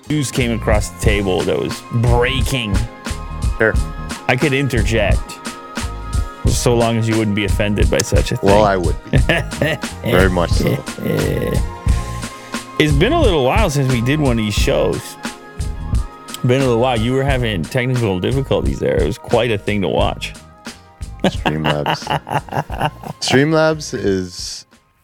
news came across the table that was breaking, Sure. I could interject. So long as you wouldn't be offended by such a thing. Well, I would be. Very much so. It's been a little while since we did one of these shows. Been a little while. You were having technical difficulties there. It was quite a thing to watch. Streamlabs. Streamlabs is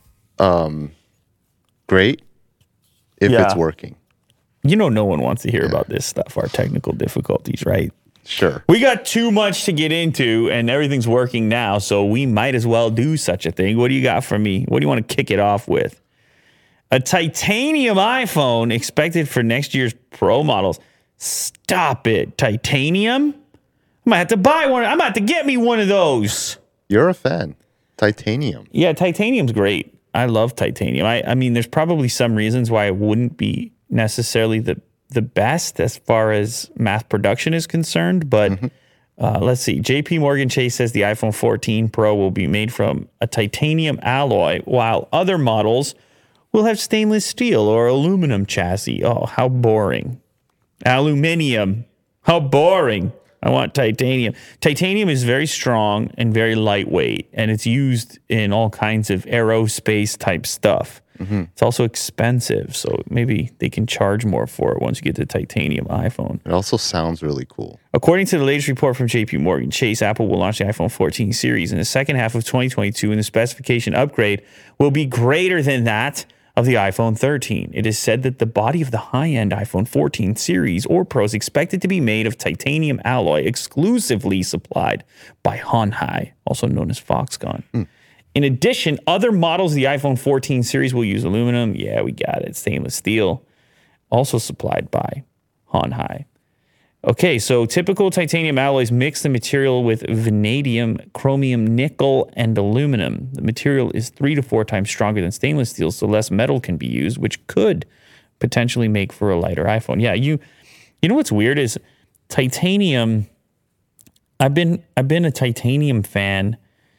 great if it's working. You know, no one wants to hear about this stuff, our technical difficulties, right? Sure. We got too much to get into, and everything's working now, so we might as well do such a thing. What do you got for me? What do you want to kick it off with? A titanium iPhone expected for next year's Pro models. Stop it. Titanium? I might have to buy one. I'm about to get me one of those. You're a fan. Titanium. Yeah, titanium's great. I love titanium. I mean, there's probably some reasons why it wouldn't be necessarily the best as far as mass production is concerned, but let's see. JP Morgan Chase says the iPhone 14 Pro will be made from a titanium alloy, while other models will have stainless steel or aluminum chassis. Oh, how boring. Aluminium. How boring. I want titanium. Titanium is very strong and very lightweight, and it's used in all kinds of aerospace type stuff. It's also expensive, so maybe they can charge more for it once you get the titanium iPhone. It also sounds really cool. According to the latest report from JP Morgan Chase, Apple will launch the iPhone 14 series in the second half of 2022, and the specification upgrade will be greater than that of the iPhone 13. It is said that the body of the high-end iPhone 14 series or Pro is expected to be made of titanium alloy exclusively supplied by Honhai, also known as Foxconn. In addition, other models of the iPhone 14 series will use aluminum. Yeah, we got it. Stainless steel, also supplied by Honhai. Okay, so typical titanium alloys mix the material with vanadium, chromium, nickel, and aluminum. The material is 3 to 4 times stronger than stainless steel, so less metal can be used, which could potentially make for a lighter iPhone. Yeah, you know what's weird is titanium. I've been a titanium fan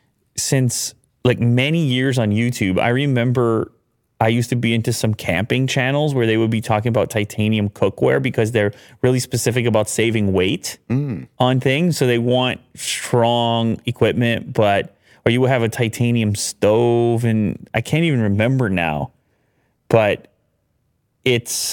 since like many years on YouTube. I remember I used to be into some camping channels where they would be talking about titanium cookware because they're really specific about saving weight on things. So they want strong equipment, or you would have a titanium stove, and I can't even remember now, but it's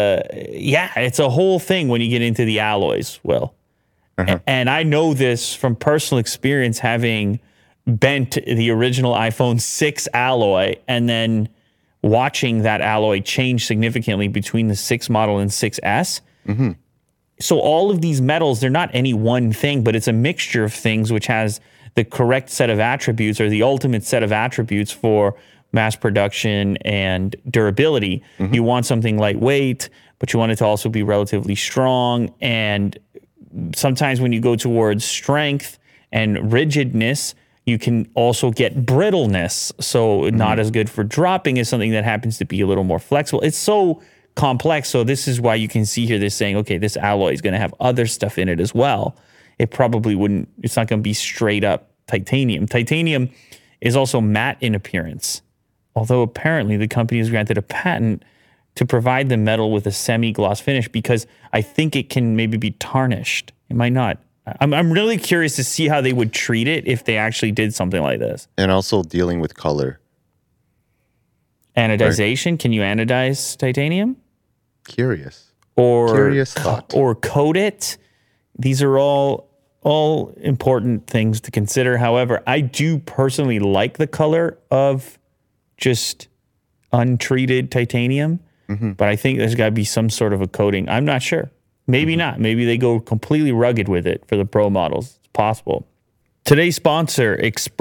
a whole thing when you get into the alloys. Well, and I know this from personal experience, having bent the original iPhone 6 alloy and then watching that alloy change significantly between the 6 model and 6S. So all of these metals, they're not any one thing, but it's a mixture of things which has the correct set of attributes or the ultimate set of attributes for mass production and durability. You want something lightweight, but you want it to also be relatively strong. And sometimes when you go towards strength and rigidness, you can also get brittleness. So not as good for dropping as something that happens to be a little more flexible. It's so complex. So this is why you can see here, they're saying, okay, this alloy is going to have other stuff in it as well. It probably wouldn't, it's not going to be straight up titanium. Titanium is also matte in appearance, although apparently the company has granted a patent to provide the metal with a semi-gloss finish because I think it can maybe be tarnished. It might not. I'm really curious to see how they would treat it if they actually did something like this. And also dealing with color. Anodization? Right. Can you anodize titanium? Curious thought. Or coat it? These are all important things to consider. However, I do personally like the color of just untreated titanium, but I think there's got to be some sort of a coating. I'm not sure. Maybe not. Maybe they go completely rugged with it for the Pro models. It's possible. Today's sponsor,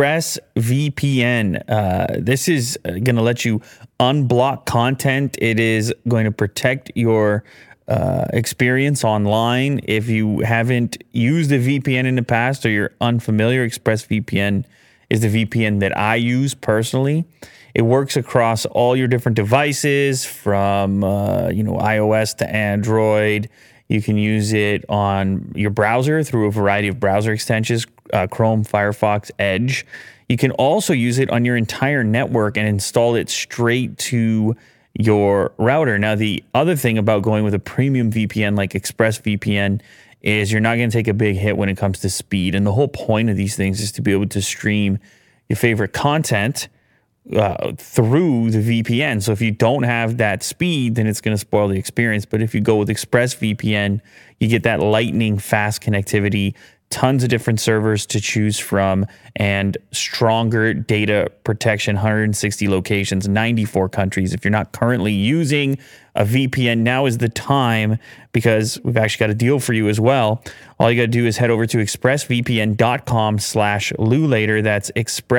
ExpressVPN. This is going to let you unblock content. It is going to protect your experience online. If you haven't used a VPN in the past or you're unfamiliar, ExpressVPN is the VPN that I use personally. It works across all your different devices from iOS to Android. You can use it on your browser through a variety of browser extensions, Chrome, Firefox, Edge. You can also use it on your entire network and install it straight to your router. Now, the other thing about going with a premium VPN like ExpressVPN is you're not going to take a big hit when it comes to speed. And the whole point of these things is to be able to stream your favorite content through the VPN. So if you don't have that speed, then it's going to spoil the experience. But if you go with ExpressVPN, you get that lightning fast connectivity, tons of different servers to choose from, and stronger data protection, 160 locations, 94 countries. If you're not currently using a VPN, now is the time, because we've actually got a deal for you as well. All you got to do is head over to expressvpn.com/LouLater. That's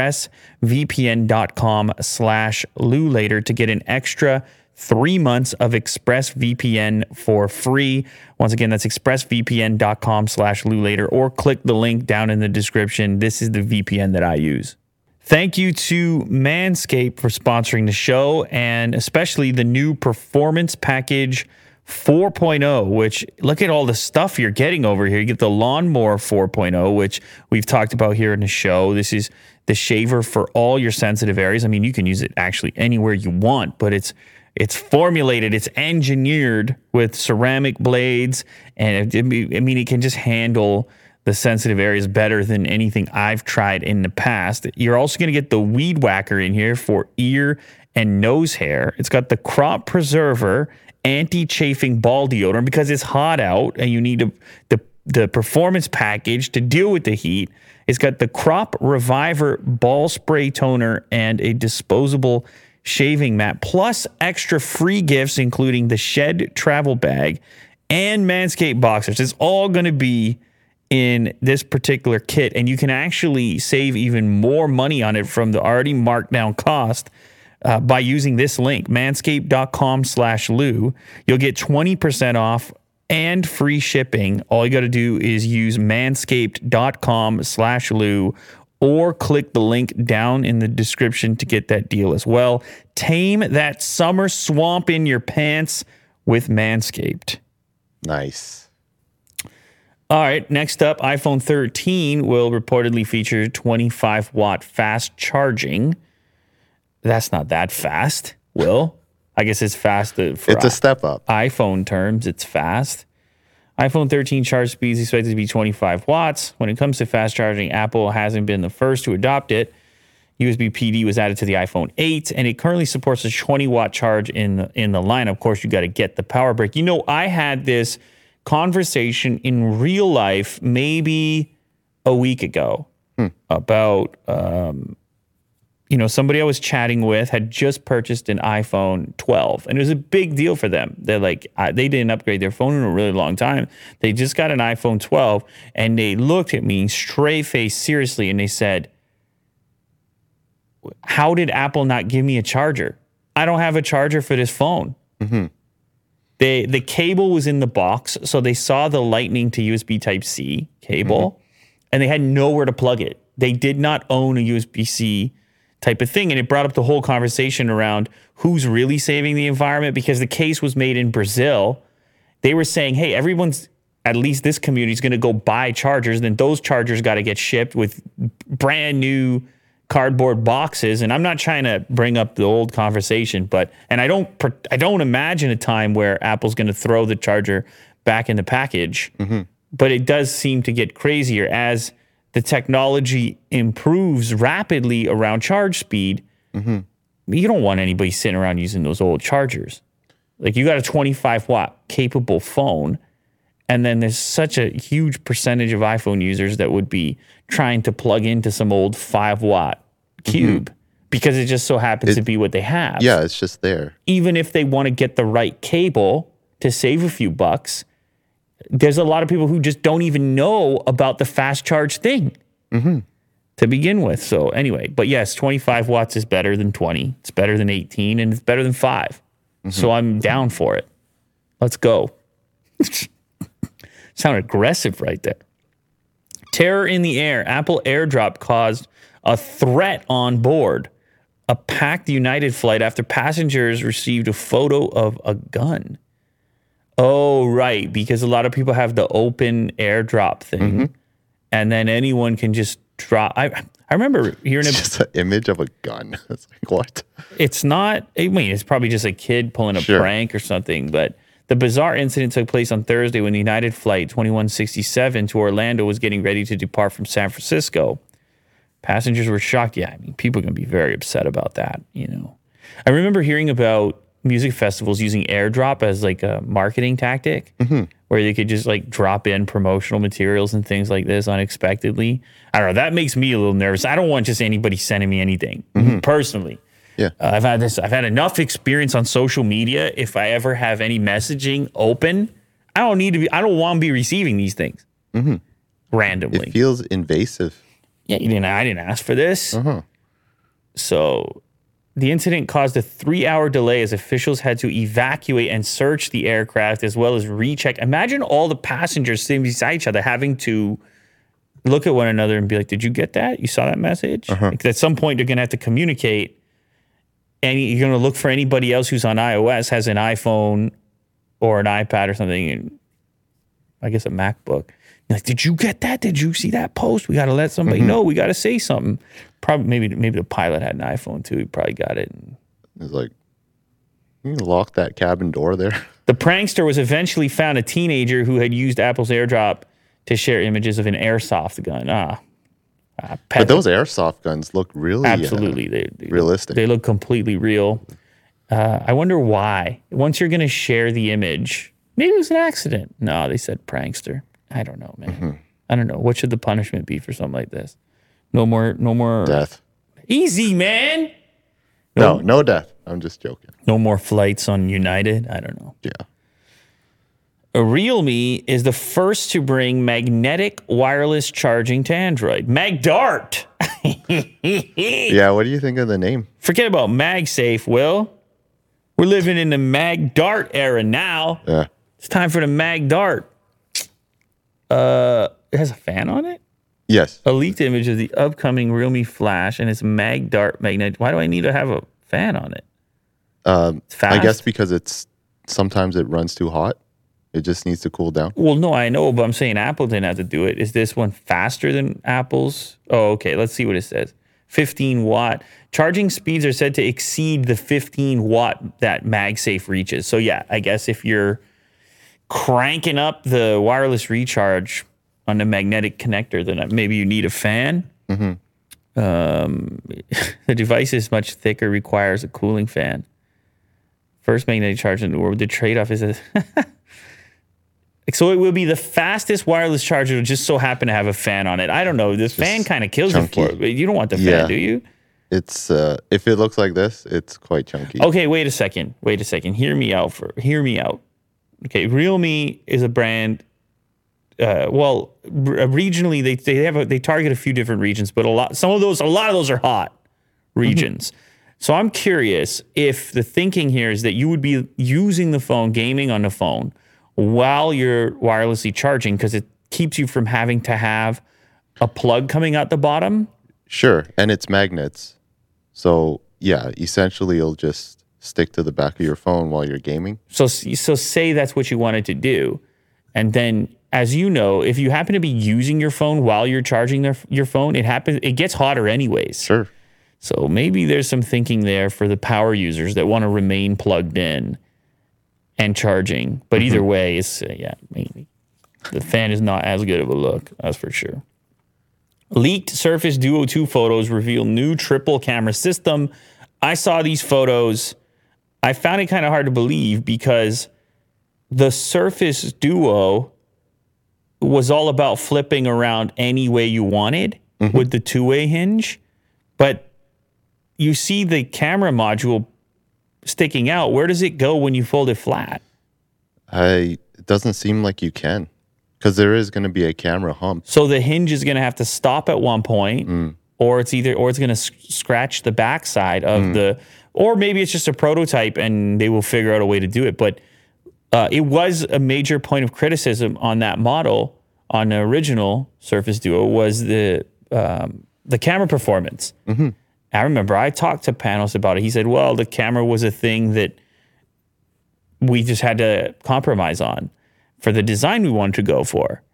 expressvpn.com/LouLater to get an extra 3 months of ExpressVPN for free. Once again, that's expressvpn.com/LouLater, or click the link down in the description. This is the VPN that I use. Thank you to Manscaped for sponsoring the show, and especially the new Performance Package 4.0, which, look at all the stuff you're getting over here. You get the Lawnmower 4.0, which we've talked about here in the show. This is the shaver for all your sensitive areas. I mean, you can use it actually anywhere you want, but it's formulated, it's engineered with ceramic blades, and it can just handle the sensitive areas better than anything I've tried in the past. You're also going to get the Weed Whacker in here for ear and nose hair. It's got the Crop Preserver anti-chafing ball deodorant because it's hot out and you need the performance package to deal with the heat. It's got the Crop Reviver ball spray toner and a disposable shaving mat, plus extra free gifts, including the Shed travel bag and Manscaped boxers. It's all going to be in this particular kit, and you can actually save even more money on it from the already marked down cost by using this link, manscaped.com/Lou. You'll get 20% off and free shipping. All you got to do is use manscaped.com/Lou, or click the link down in the description to get that deal as well. Tame that summer swamp in your pants with Manscaped. Nice. All right, next up, iPhone 13 will reportedly feature 25-watt fast charging. That's not that fast, Will. I guess it's fast. It's a step up. iPhone terms, it's fast. iPhone 13 charge speed is expected to be 25 watts. When it comes to fast charging, Apple hasn't been the first to adopt it. USB PD was added to the iPhone 8, and it currently supports a 20-watt charge in the line. Of course, you got to get the power brick. You know, I had this conversation in real life maybe a week ago about, somebody I was chatting with had just purchased an iPhone 12, and it was a big deal for them. They're like, they didn't upgrade their phone in a really long time. They just got an iPhone 12, and they looked at me straight-faced seriously, and they said, how did Apple not give me a charger? I don't have a charger for this phone. Mm-hmm. The cable was in the box, so they saw the Lightning to USB Type-C cable, and they had nowhere to plug it. They did not own a USB-C type of thing, and it brought up the whole conversation around who's really saving the environment, because the case was made in Brazil. They were saying, hey, everyone's, at least this community, is going to go buy chargers, then those chargers got to get shipped with brand new cardboard boxes. And I'm not trying to bring up the old conversation, but I don't imagine a time where Apple's going to throw the charger back in the package. Mm-hmm. But it does seem to get crazier as the technology improves rapidly around charge speed. Mm-hmm. You don't want anybody sitting around using those old chargers. Like, you got a 25 watt capable phone, and then there's such a huge percentage of iPhone users that would be trying to plug into some old 5 watt cube because it just so happens to be what they have. Yeah, it's just there. Even if they want to get the right cable to save a few bucks, there's a lot of people who just don't even know about the fast charge thing to begin with. So anyway, but yes, 25 watts is better than 20. It's better than 18, and it's better than 5. So I'm down for it. Let's go. Sound aggressive right there. Terror in the air. Apple AirDrop caused a threat on board a packed United flight after passengers received a photo of a gun. Oh, right. Because a lot of people have the open AirDrop thing. And then anyone can just drop. I remember hearing It's just an image of a gun. It's like, what? It's not, I mean, it's probably just a kid pulling a prank or something, but the bizarre incident took place on Thursday when the United Flight 2167 to Orlando was getting ready to depart from San Francisco. Passengers were shocked. Yeah, I mean, people are going to be very upset about that, you know. I remember hearing about music festivals using airdrop as like a marketing tactic where they could just like drop in promotional materials and things like this unexpectedly. I don't know. That makes me a little nervous. I don't want just anybody sending me anything personally. Yeah. I've had enough experience on social media. If I ever have any messaging open, I don't want to be receiving these things randomly. It feels invasive. Yeah, I didn't ask for this. So the incident caused a 3-hour delay as officials had to evacuate and search the aircraft as well as recheck. Imagine all the passengers sitting beside each other having to look at one another and be like, did you get that? You saw that message? Like, at some point, they're going to have to communicate. And you're going to look for anybody else who's on iOS, has an iPhone or an iPad or something, and I guess a MacBook. You're like, did you get that? Did you see that post? We got to let somebody know. We got to say something. Probably, maybe the pilot had an iPhone too. He probably got it. It's like, you lock that cabin door there. The prankster was eventually found a teenager who had used Apple's AirDrop to share images of an airsoft gun. But those airsoft guns look really absolutely they realistic. They look completely real. I wonder why. Once you're going to share the image, maybe it was an accident. No, they said prankster. I don't know, man. I don't know. What should the punishment be for something like this? No more death. Easy, man. No death. I'm just joking. No more flights on United. I don't know. Yeah. Realme is the first to bring magnetic wireless charging to Android. MagDart. Yeah, what do you think of the name? Forget about MagSafe, Will. We're living in the MagDart era now. Yeah. It's time for the MagDart. It has a fan on it? Yes. A leaked image of the upcoming Realme Flash and its MagDart magnetic. Why do I need to have a fan on it? It's fast. I guess because sometimes it runs too hot. It just needs to cool down. Well, no, I know, but I'm saying Apple didn't have to do it. Is this one faster than Apple's? Oh, okay. Let's see what it says. 15 watt. Charging speeds are said to exceed the 15 watt that MagSafe reaches. So yeah, I guess if you're cranking up the wireless recharge on the magnetic connector, then maybe you need a fan. The device is much thicker, requires a cooling fan. First magnetic charger in the world. The trade-off is so it will be the fastest wireless charger to just so happen to have a fan on it. I don't know. This fan kind of kills you for it. You don't want the fan, do you? It's if it looks like this, it's quite chunky. Okay, wait a second. Hear me out. Okay, Realme is a brand. Regionally they target a few different regions, but a lot of those are hot regions. So I'm curious if the thinking here is that you would be using the phone, gaming on the phone, while you're wirelessly charging, because it keeps you from having to have a plug coming out the bottom. Sure, and it's magnets. So yeah, essentially you'll just stick to the back of your phone while you're gaming. So say that's what you wanted to do, and then, as you know, if you happen to be using your phone while you're charging your phone, it gets hotter anyways. Sure. So maybe there's some thinking there for the power users that want to remain plugged in and charging. But either way, it's maybe the fan is not as good of a look, that's for sure. Leaked Surface Duo 2 photos reveal new triple camera system. I saw these photos. I found it kind of hard to believe because the Surface Duo was all about flipping around any way you wanted with the two-way hinge. But you see the camera module sticking out. Where does it go when you fold it flat? It doesn't seem like you can, because there is going to be a camera hump. So the hinge is going to have to stop at one point, or it's going to scratch the backside of or maybe it's just a prototype and they will figure out a way to do it. But it was a major point of criticism on that model, on the original Surface Duo, was the camera performance. I remember I talked to Panos about it. He said, well, the camera was a thing that we just had to compromise on for the design we wanted to go for.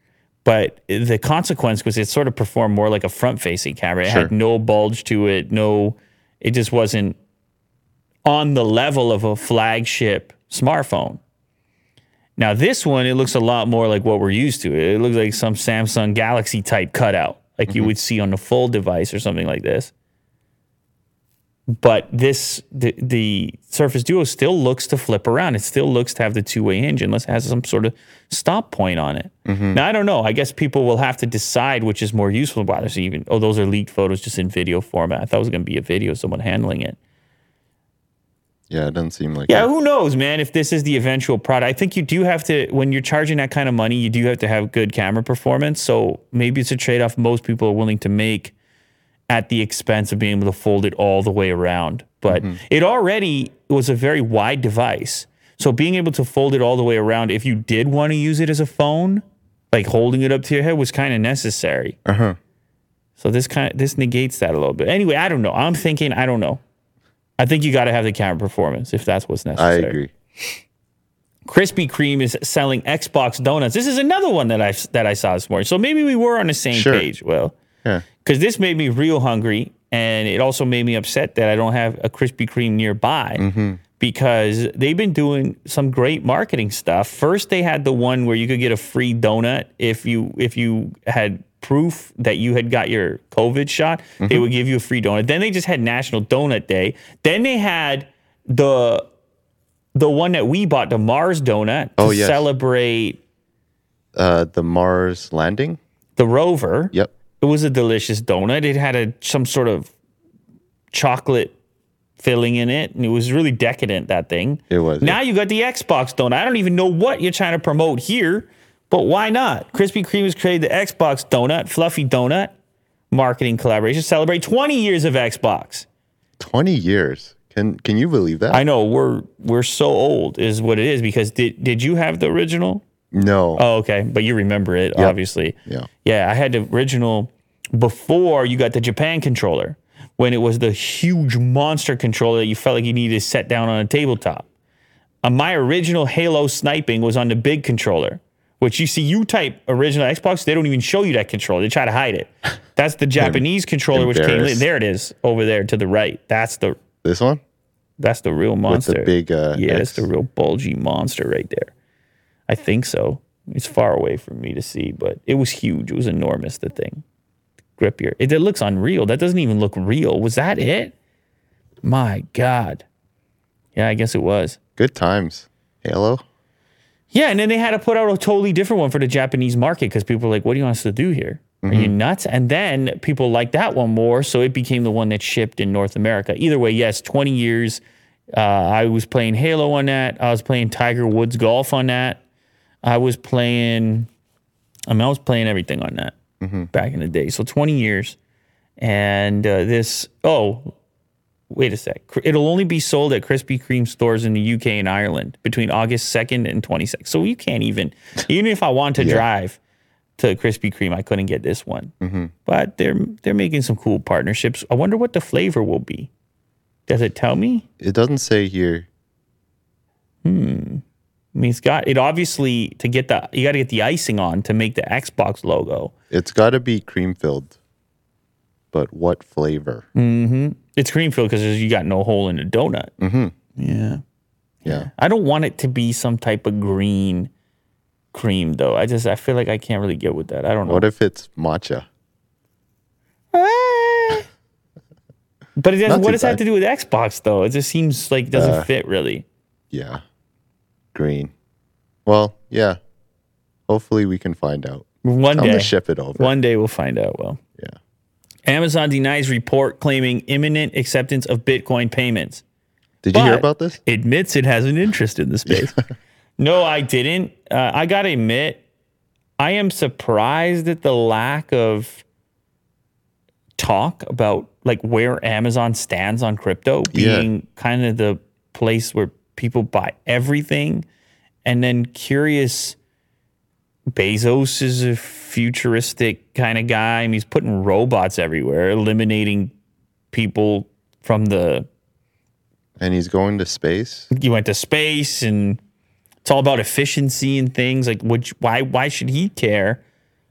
But the consequence was it sort of performed more like a front-facing camera. It Sure. had no bulge to it. It just wasn't on the level of a flagship smartphone. Now this one, it looks a lot more like what we're used to. It looks like some Samsung Galaxy type cutout, like you would see on the Fold device or something like this. But the Surface Duo still looks to flip around. It still looks to have the two-way hinge unless it has some sort of stop point on it. Now, I don't know. I guess people will have to decide which is more useful. Why there's even, those are leaked photos just in video format. I thought it was going to be a video, someone handling it. Yeah, it doesn't seem like Yeah, it. who knows, man, if this is the eventual product. I think you do have to, when you're charging that kind of money, you do have to have good camera performance. So maybe it's a trade-off most people are willing to make at the expense of being able to fold it all the way around. But it already was a very wide device. So being able to fold it all the way around, if you did want to use it as a phone, like holding it up to your head was kind of necessary. So this negates that a little bit. Anyway, I don't know. I don't know. I think you got to have the camera performance if that's what's I necessary. agree. Krispy Kreme is selling Xbox donuts. This is another one that I saw this morning. So maybe we were on the same Sure. page. Well, Yeah. because this made me real hungry, and it also made me upset that I don't have a Krispy Kreme nearby because they've been doing some great marketing stuff. First, they had the one where you could get a free donut if you had proof that you had got your COVID shot. They would give you a free donut. Then they just had National Donut Day. Then they had the one that we bought, the Mars donut, to yes. celebrate The Mars landing? the rover. Yep. It was a delicious donut. It had some sort of chocolate filling in it, and it was really decadent, that thing. It was, Now you got the Xbox donut. I don't even know what you're trying to promote here, but why not? Krispy Kreme has created the Xbox donut, fluffy donut, marketing collaboration. Celebrate 20 years of Xbox. 20 years. Can you believe that? I know, we're so old is what it is, because did you have the original? No. Oh, okay. But you remember it, obviously. Yeah. Yeah, I had the original before you got the Japan controller, when it was the huge monster controller that you felt like you needed to set down on a tabletop. My original Halo sniping was on the big controller, which you type original Xbox, they don't even show you that controller. They try to hide it. That's the Japanese controller, which came Embarrassed. there. It is over there to the right. That's the This one? real monster. With the big yeah, that's X. the real bulgy monster right there. I think so. It's far away from me to see, but it was huge. It was enormous, the thing. Grip here. It looks unreal. That doesn't even look real. Was that it? My God. Yeah, I guess it was. Good times. Halo? Yeah, and then they had to put out a totally different one for the Japanese market because people were like, what do you want us to do here? Are you nuts? And then people liked that one more, so it became the one that shipped in North America. Either way, yes, 20 years. I was playing Halo on that. I was playing Tiger Woods Golf on that. I was playing everything on that back in the day. So 20 years. And wait a sec. It'll only be sold at Krispy Kreme stores in the UK and Ireland between August 2nd and 22nd. So you can't even if I want to drive to Krispy Kreme, I couldn't get this one. But they're making some cool partnerships. I wonder what the flavor will be. Does it tell me? It doesn't say here. I mean, it obviously you got to get the icing on to make the Xbox logo. It's got to be cream filled. But what flavor? It's cream filled because you got no hole in the donut. Yeah. Yeah. I don't want it to be some type of green cream though. I feel like I can't really get with that. I don't know. What if it's matcha? But Not what too does that have bad. to do with Xbox though? It just seems like it doesn't fit really. Yeah. Green. Well, yeah. Hopefully we can find out. One I'm day. going to ship it over. One day we'll find out. Well, Yeah. Amazon denies report claiming imminent acceptance of Bitcoin payments. Did you hear But about this? Admits it has an interest in the space. No, I didn't. I got to admit, I am surprised at the lack of talk about like where Amazon stands on crypto being kind of the place where people buy everything. And then curious, Bezos is a futuristic kind of guy. I mean, he's putting robots everywhere, eliminating people from And he's going to space? you went to space, and it's all about efficiency and things like why should he care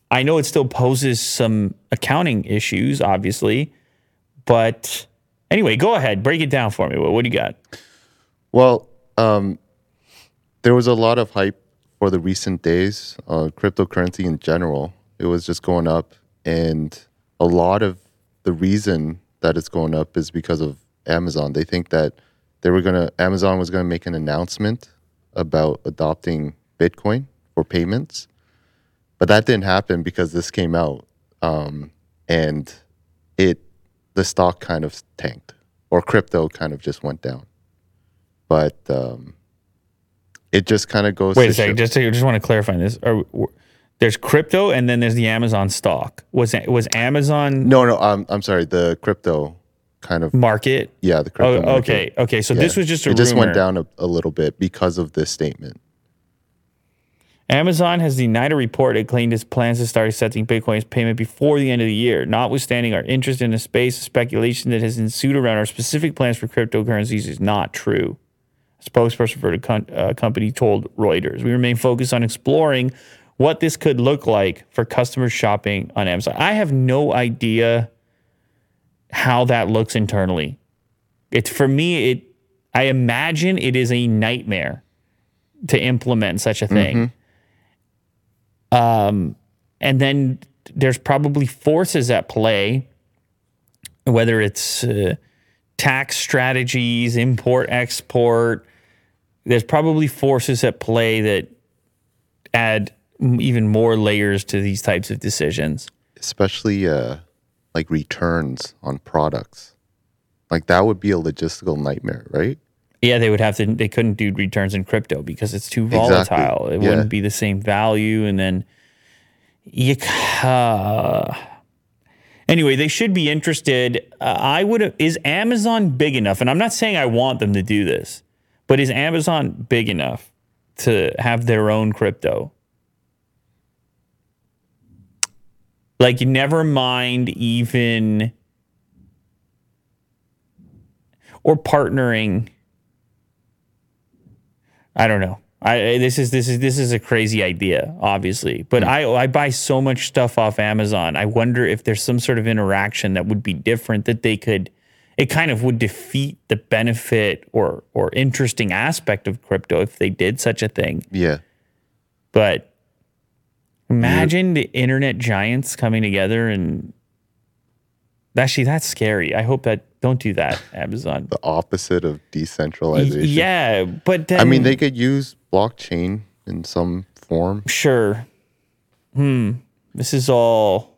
I know it still poses some accounting issues, obviously, but anyway, go ahead, break it down for me. What do you got? Well, there was a lot of hype for the recent days, cryptocurrency in general. It was just going up, and a lot of the reason that it's going up is because of Amazon. They think that Amazon was gonna make an announcement about adopting Bitcoin for payments, but that didn't happen because this came out, and the stock kind of tanked, or crypto kind of just went down. But it just kind of goes. Wait a second. Just want to clarify this. There's crypto, and then there's the Amazon stock. Was Amazon? No. I'm sorry. The crypto kind of market. Yeah, the crypto. Market. Okay. So this was just a rumor. It just went down a little bit because of this statement. Amazon has denied a report. It claimed its plans to start accepting Bitcoin as payment before the end of the year. Notwithstanding our interest in the space, the speculation that has ensued around our specific plans for cryptocurrencies is not true. A spokesperson for the company told Reuters. We remain focused on exploring what this could look like for customers shopping on Amazon. I have no idea how that looks internally. For me, I imagine it is a nightmare to implement such a thing. Mm-hmm. And then there's probably forces at play, whether it's tax strategies, import, export. There's probably forces at play that add even more layers to these types of decisions. Especially like returns on products. Like that would be a logistical nightmare, right? Yeah, they couldn't do returns in crypto because it's too volatile. Exactly. It wouldn't be the same value. And then anyway, they should be interested. Is Amazon big enough? And I'm not saying I want them to do this, but is Amazon big enough to have their own crypto? Like, never mind even, or partnering. I don't know. This is a crazy idea, obviously. But I buy so much stuff off Amazon. I wonder if there's some sort of interaction that would be different that it kind of would defeat the benefit or interesting aspect of crypto if they did such a thing. Yeah. But imagine the internet giants coming together, and actually that's scary. I hope that don't do that, Amazon. The opposite of decentralization. Yeah, but then, I mean, they could use blockchain in some form. Sure. This is all.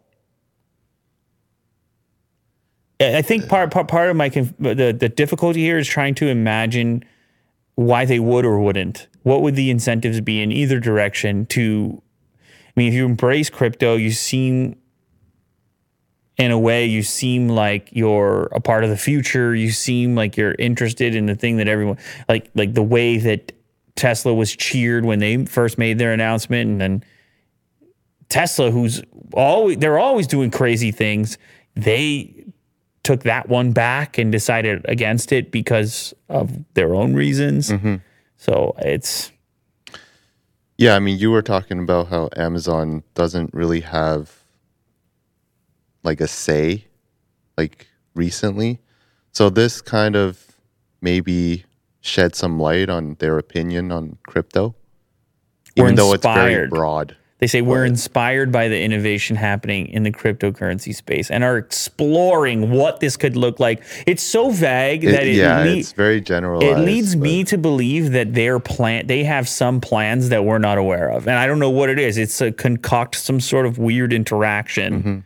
I think part of my the difficulty here is trying to imagine why they would or wouldn't. What would the incentives be in either direction? If you embrace crypto, in a way, you seem like you're a part of the future. You seem like you're interested in the thing that everyone, like the way that Tesla was cheered when they first made their announcement, and then Tesla, they're always doing crazy things. They took that one back and decided against it because of their own reasons. Mm-hmm. So it's. Yeah, I mean, you were talking about how Amazon doesn't really have like a say, like recently. So this kind of maybe shed some light on their opinion on crypto, even though it's very broad. They say we're inspired by the innovation happening in the cryptocurrency space and are exploring what this could look like. It's so vague that it's very generalized. It leads me to believe that they have some plans that we're not aware of, and I don't know what it is. It's a concoct some sort of weird interaction.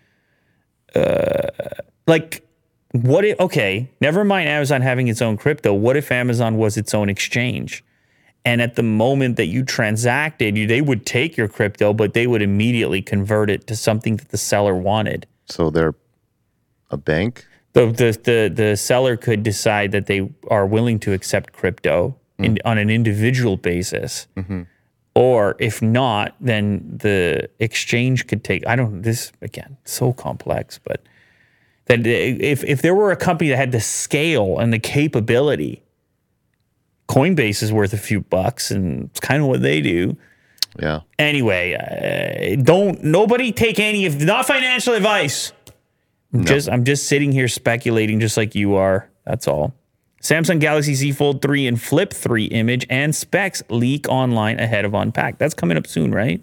Mm-hmm. Never mind Amazon having its own crypto. What if Amazon was its own exchange? And at the moment that you transacted, they would take your crypto, but they would immediately convert it to something that the seller wanted. So they're a bank? The seller could decide that they are willing to accept crypto on an individual basis. Mm-hmm. Or if not, then the exchange could take, this, again, so complex, but that if there were a company that had the scale and the capability, Coinbase is worth a few bucks, and it's kind of what they do. Yeah. Anyway, nobody take any of, not financial advice. I'm just sitting here speculating just like you are. That's all. Samsung Galaxy Z Fold 3 and Flip 3 image and specs leak online ahead of Unpacked. That's coming up soon, right?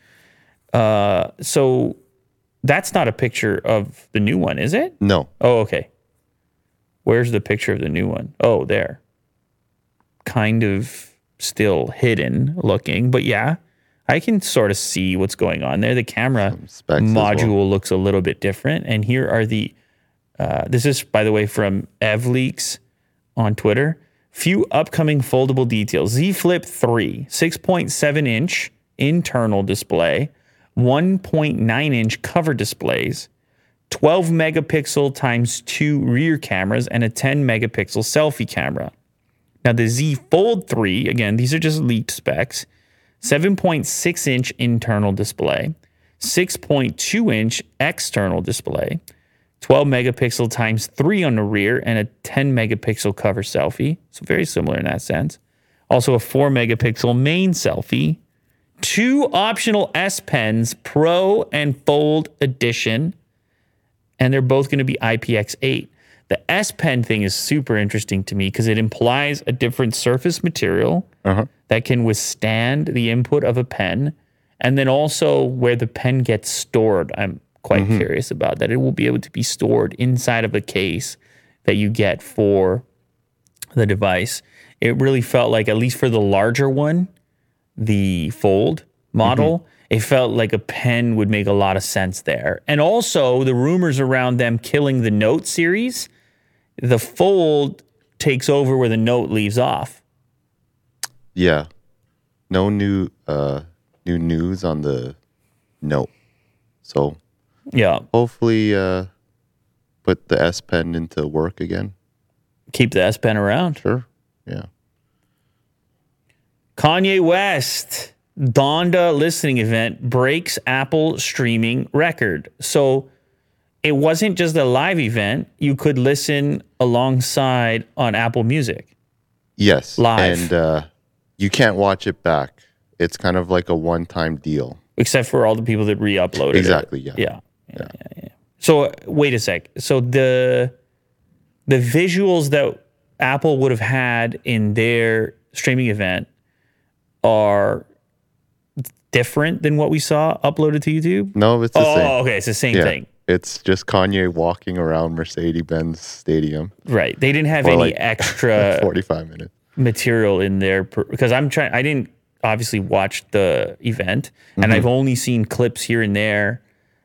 So that's not a picture of the new one, is it? No. Oh, okay. Where's the picture of the new one? Oh, there. Kind of still hidden looking, but yeah, I can sort of see what's going on there. The camera module looks a little bit different. And here are the, this is, by the way, from EvLeaks on Twitter. Few upcoming foldable details. Z Flip 3, 6.7 inch internal display, 1.9 inch cover displays, 12 megapixel times 2 rear cameras, and a 10 megapixel selfie camera. Now the Z Fold 3, again, these are just leaked specs, 7.6 inch internal display, 6.2 inch external display, 12 megapixel times 3 on the rear, and a 10 megapixel cover selfie. So very similar in that sense. Also a 4 megapixel main selfie, 2 optional S Pens Pro and Fold Edition, and they're both going to be IPX8. The S Pen thing is super interesting to me because it implies a different surface material that can withstand the input of a pen. And then also where the pen gets stored. I'm quite curious about that. It will be able to be stored inside of a case that you get for the device. It really felt like, at least for the larger one, the Fold model, it felt like a pen would make a lot of sense there. And also the rumors around them killing the Note series, the Fold takes over where the Note leaves off. Yeah. No new news on the Note. So yeah, hopefully put the S Pen into work again. Keep the S Pen around. Sure. Yeah. Kanye West, Donda listening event breaks Apple streaming record. So it wasn't just a live event. You could listen alongside on Apple Music. Yes. Live. And you can't watch it back. It's kind of like a one-time deal. Except for all the people that re-uploaded exactly, it. Yeah. Yeah. So wait a sec. So the visuals that Apple would have had in their streaming event are different than what we saw uploaded to YouTube? No, it's the same. Oh, okay. It's the same thing. It's just Kanye walking around Mercedes-Benz Stadium. Right. They didn't have any extra 45 minutes material in there because I didn't obviously watch the event and I've only seen clips here and there.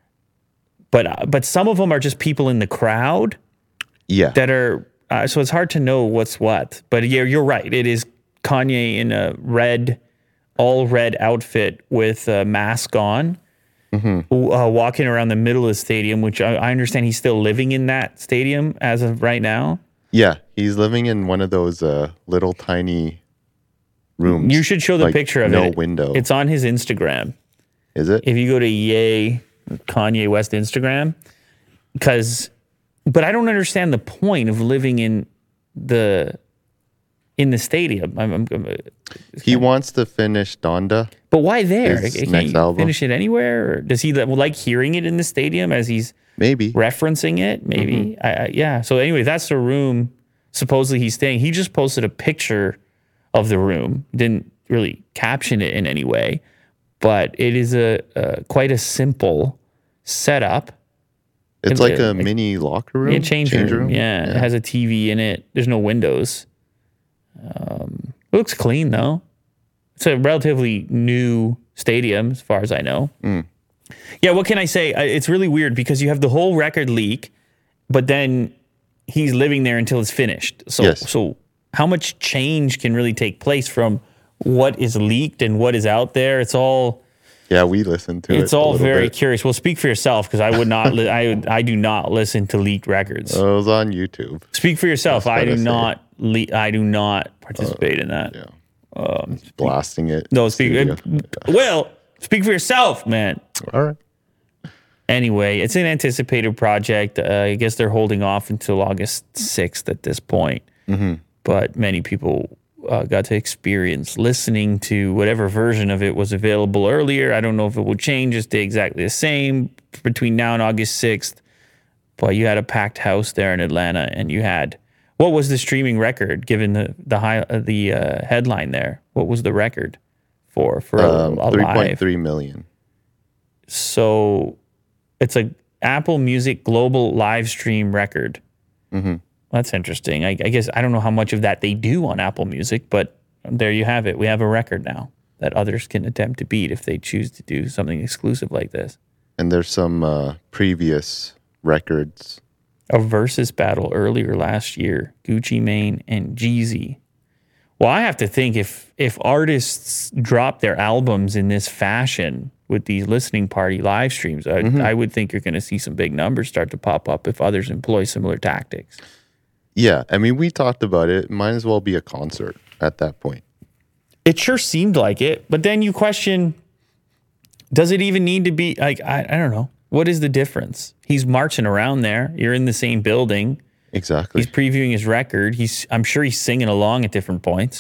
But some of them are just people in the crowd. Yeah. That are so it's hard to know what's what. But yeah, you're right. It is Kanye in a all red outfit with a mask on, walking around the middle of the stadium, which I understand he's still living in that stadium as of right now. Yeah, he's living in one of those little tiny rooms. You should show the picture of it. No window. It's on his Instagram. Is it? If you go to Kanye West Instagram, but I don't understand the point of living in the stadium. He wants to finish Donda. But why there? His Can't next he album. finish it anywhere? Or does he like hearing it in the stadium as he's maybe referencing it? Maybe. Yeah. So anyway, that's the room supposedly he's staying. He just posted a picture of the room. Didn't really caption it in any way. But it is quite a simple setup. It's like a mini locker room? A change room. Yeah. It has a TV in it. There's no windows. It looks clean, though. It's a relatively new stadium, as far as I know. Yeah, what can I say? It's really weird because you have the whole record leak, but then he's living there until it's finished. So how much change can really take place from what is leaked and what is out there? It's all... Yeah, we listened to it. It's all very curious. Well, speak for yourself because I would not. I do not listen to leaked records. It was on YouTube. Speak for yourself. I do not participate in that. Yeah. Blasting it. No, speak. Well, speak for yourself, man. All right. Anyway, it's an anticipated project. I guess they're holding off until August 6th at this point. But many people got to experience listening to whatever version of it was available earlier. I don't know if it will change or stay exactly the same between now and August 6th. But you had a packed house there in Atlanta, and you had, what was the streaming record given the headline there? What was the record for a 3.3 million. So it's a Apple Music global live stream record. Mm-hmm. That's interesting. I guess I don't know how much of that they do on Apple Music, but there you have it. We have a record now that others can attempt to beat if they choose to do something exclusive like this. And there's some previous records. A versus battle earlier last year, Gucci Mane and Jeezy. Well, I have to think if artists drop their albums in this fashion with these listening party live streams, I would think you're going to see some big numbers start to pop up if others employ similar tactics. Yeah, I mean, we talked about it. It might as well be a concert at that point. It sure seemed like it, but then you question, does it even need to be, like, I don't know. What is the difference? He's marching around there. You're in the same building. Exactly. He's previewing his record. I'm sure he's singing along at different points.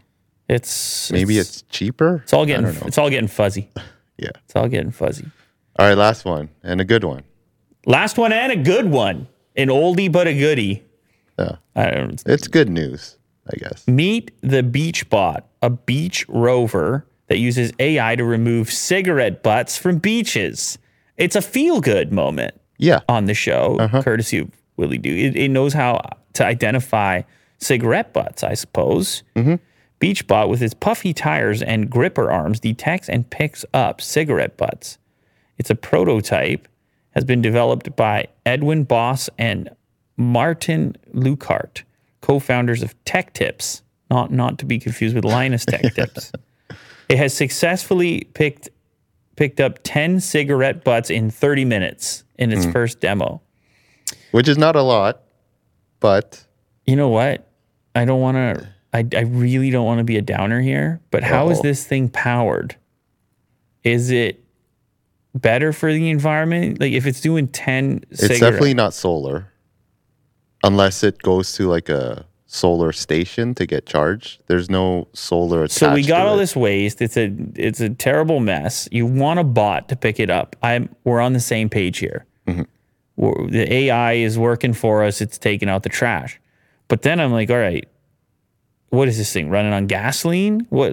Maybe it's cheaper. It's all getting fuzzy. Yeah. It's all getting fuzzy. All right, last one and a good one. Last one and a good one. An oldie but a goodie. Yeah. It's good news, I guess. Meet the BeachBot, a beach rover that uses AI to remove cigarette butts from beaches. It's a feel-good moment on the show, courtesy of Willie Doo. It knows how to identify cigarette butts, I suppose. BeachBot, with its puffy tires and gripper arms, detects and picks up cigarette butts. It's a prototype, has been developed by Edwin Boss and Martin Lukart, co-founders of Tech Tips, not to be confused with Linus Tech Tips. It has successfully picked up 10 cigarette butts in 30 minutes in its first demo. Which is not a lot, but... You know what? I really don't want to be a downer here, but how is this thing powered? Is it better for the environment? Like, if it's doing 10 cigarettes... It's definitely not solar. Unless it goes to like a solar station to get charged. There's no solar attached. So we got all this waste. It's a terrible mess. You want a bot to pick it up. We're on the same page here. The AI is working for us. It's taking out the trash. But then I'm like, all right, what is this thing running on gasoline? What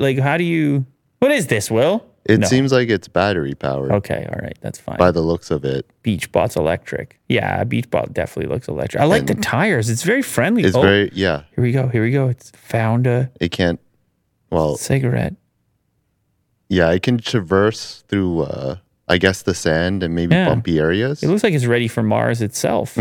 is this, Will? It seems like it's battery powered. Okay, all right, that's fine. By the looks of it. BeachBot's electric. Yeah, BeachBot definitely looks electric. I like the tires. It's very friendly. It's very, yeah. Here we go. It's found a cigarette. Yeah, it can traverse through, I guess, the sand and maybe bumpy areas. It looks like it's ready for Mars itself.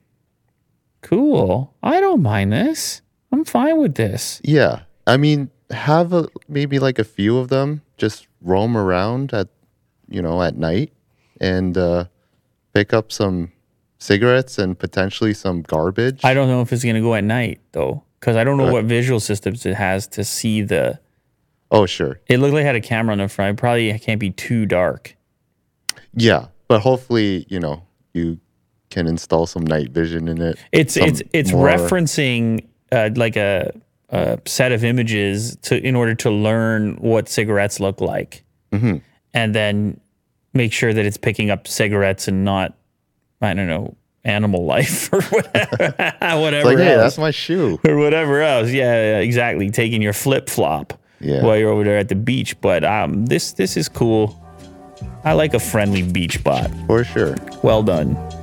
Cool. I don't mind this. I'm fine with this. Yeah. I mean, have maybe like a few of them just roam around at night and pick up some cigarettes and potentially some garbage. I don't know if it's going to go at night though, because I don't know what visual systems it has to see the. Oh, sure. It looked like it had a camera on the front. It probably can't be too dark. Yeah, but hopefully, you can install some night vision in it. It's referencing like a set of images in order to learn what cigarettes look like, and then make sure that it's picking up cigarettes and not, I don't know, animal life or whatever. Whatever. Like, hey, else. that's my shoe or whatever else. Yeah, exactly. Taking your flip flop while you're over there at the beach. But this is cool. I like a friendly BeachBot. For sure. Well done.